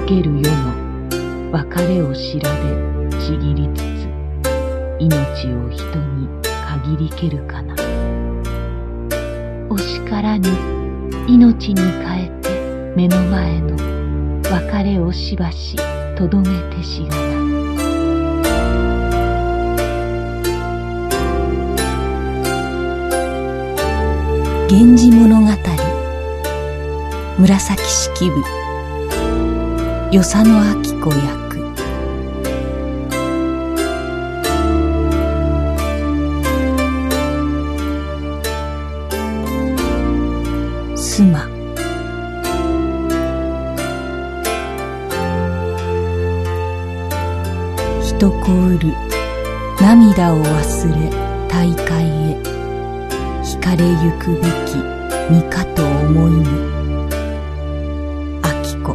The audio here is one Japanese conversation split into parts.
ける世の別れを調べちぎりつつ、命を人に限りけるかな。お叱らに命に変えて目の前の別れをしばしとどめてしがな。源氏物語紫式部与謝野晶子役。須磨。人こうる涙を忘れ大海へ、惹かれゆくべき身かと思いぬ。晶子。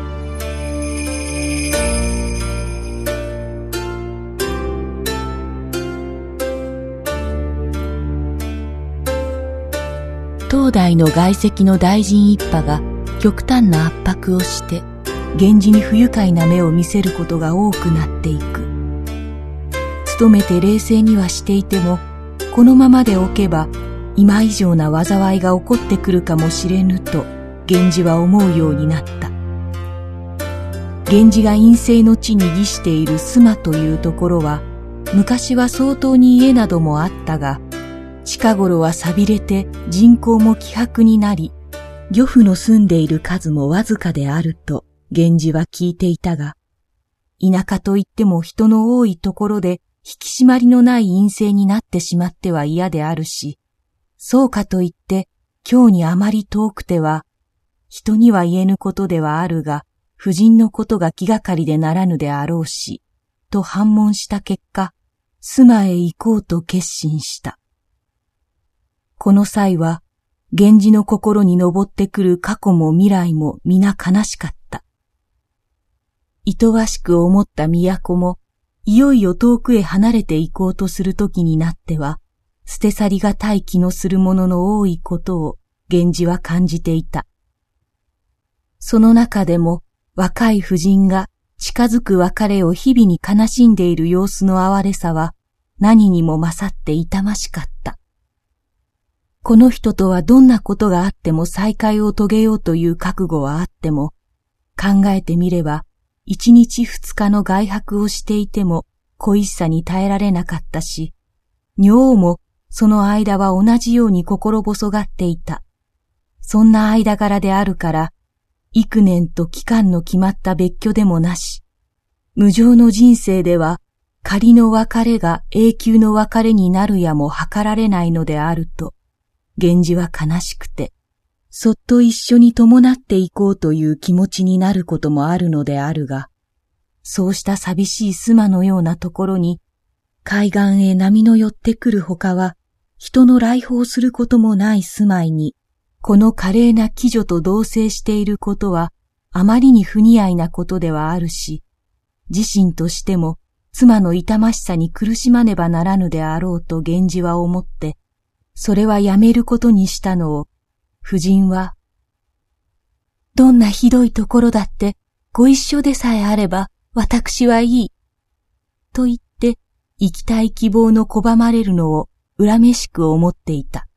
当代の外戚の大臣一派が極端な圧迫をして源氏に不愉快な目を見せることが多くなっていく。努めて冷静にはしていても、このままでおけば今以上な災いが起こってくるかもしれぬと源氏は思うようになった。源氏が陰性の地に義している須磨というところは、昔は相当に家などもあったが、近頃は寂れて人口も希薄になり、漁夫の住んでいる数もわずかであると源氏は聞いていたが、田舎といっても人の多いところで引き締まりのない陰性になってしまっては嫌であるし、そうかといって京にあまり遠くては、人には言えぬことではあるが、夫人のことが気がかりでならぬであろうし、と反問した結果、須磨へ行こうと決心した。この際は、源氏の心に上ってくる過去も未来も皆悲しかった。いとわしく思った都も、いよいよ遠くへ離れて行こうとする時になっては、捨て去りがたい気のするものの多いことを源氏は感じていた。その中でも若い婦人が近づく別れを日々に悲しんでいる様子の哀れさは何にも勝って痛ましかった。この人とはどんなことがあっても再会を遂げようという覚悟はあっても、考えてみれば一日二日の外泊をしていても恋しさに耐えられなかったし、女王もその間は同じように心細がっていた。そんな間柄であるから、幾年と期間の決まった別居でもなし、無常の人生では仮の別れが永久の別れになるやも計られないのであると、源氏は悲しくて、そっと一緒に伴っていこうという気持ちになることもあるのであるが、そうした寂しい須磨のようなところに、海岸へ波の寄ってくるほかは、人の来訪することもない住まいに、この華麗な貴女と同棲していることは、あまりに不似合いなことではあるし、自身としても妻の痛ましさに苦しまねばならぬであろうと源氏は思って、それはやめることにしたのを、夫人は、どんなひどいところだってご一緒でさえあれば私はいい。と言って生きたい希望の拒まれるのを恨めしく思っていた。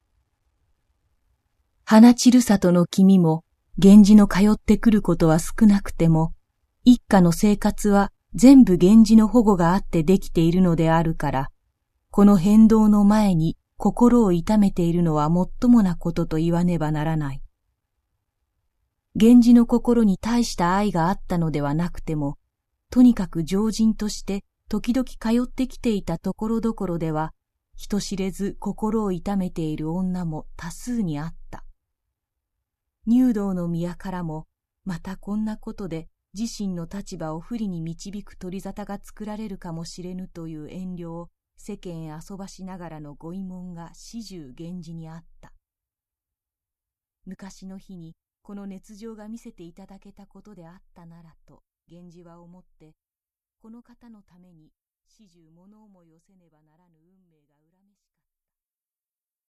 花散る里の君も源氏の通ってくることは少なくても、一家の生活は全部源氏の保護があってできているのであるから、この変動の前に心を痛めているのはもっともなことと言わねばならない。源氏の心に大した愛があったのではなくても、とにかく常人として時々通ってきていたところどころでは、人知れず心を痛めている女も多数にあった。入道の宮からも、またこんなことで自身の立場を不利に導く取り沙汰が作られるかもしれぬという遠慮を世間へ遊ばしながらのご慰問が始終源氏にあった。昔の日にこの熱情が見せていただけたことであったならと源氏は思って、この方のために始終物思いをせねばならぬ運命が